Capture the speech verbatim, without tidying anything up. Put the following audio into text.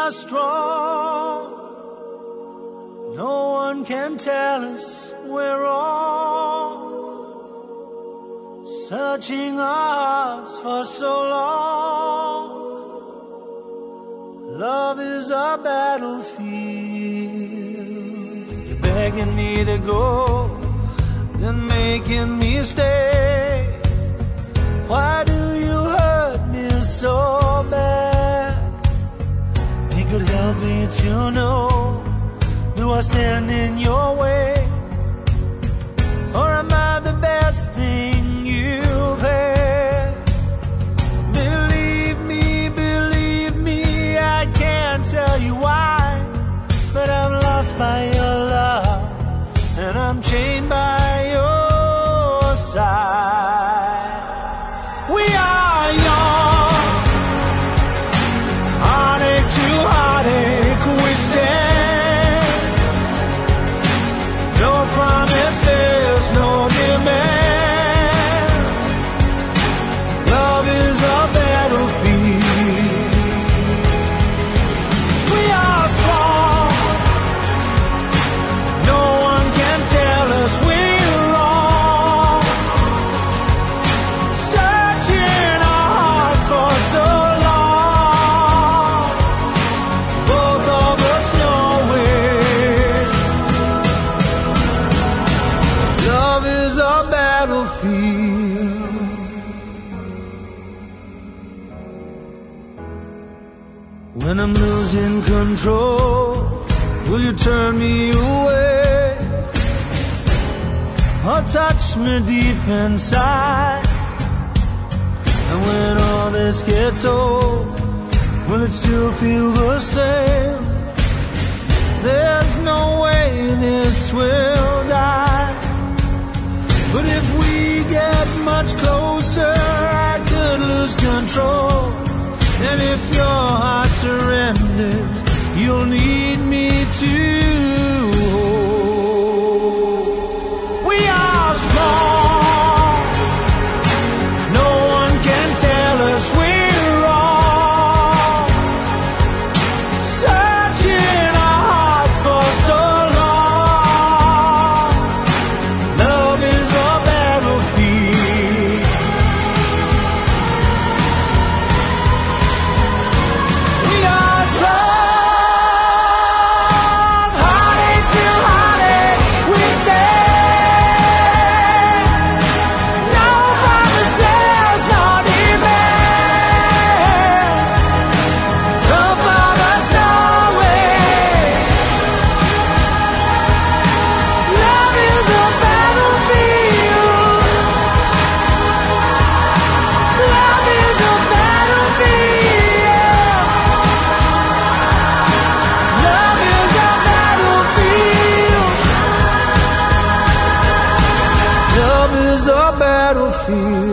are strong. No one can tell us we're wrong. Searching our hearts for so long. Love is our battlefield. You're begging me to go, then making me stay. Why do you hurt me so bad? It could help me to know, do I stand in your way? Or am I the best thing you've had? Believe me, believe me, I can't tell you why, but I'm lost by your love, and I'm chained by your side. We are young, heartache to heartache we stand. No promises, no demand. Love is a battlefield. We are strong. No one can tell us we're wrong. Searching our hearts for so long. Both of us know it. Love is a battlefield. When I'm losing control, will you turn me away? Or touch me deep inside? And when all this gets old, will it still feel the same? There's no way this will die. But if we get much closer, I could lose control. And if your heart surrenders, you'll need me to hold. We are strong. No one can tell us we're wrong. Searching our hearts for so long. Love is a battlefield. We are strong, heartache to heartache we stand. No promises, no demands. Both of us know it. Love is a battlefield. Love is a battlefield. Love is a battlefield. Love is a battlefield.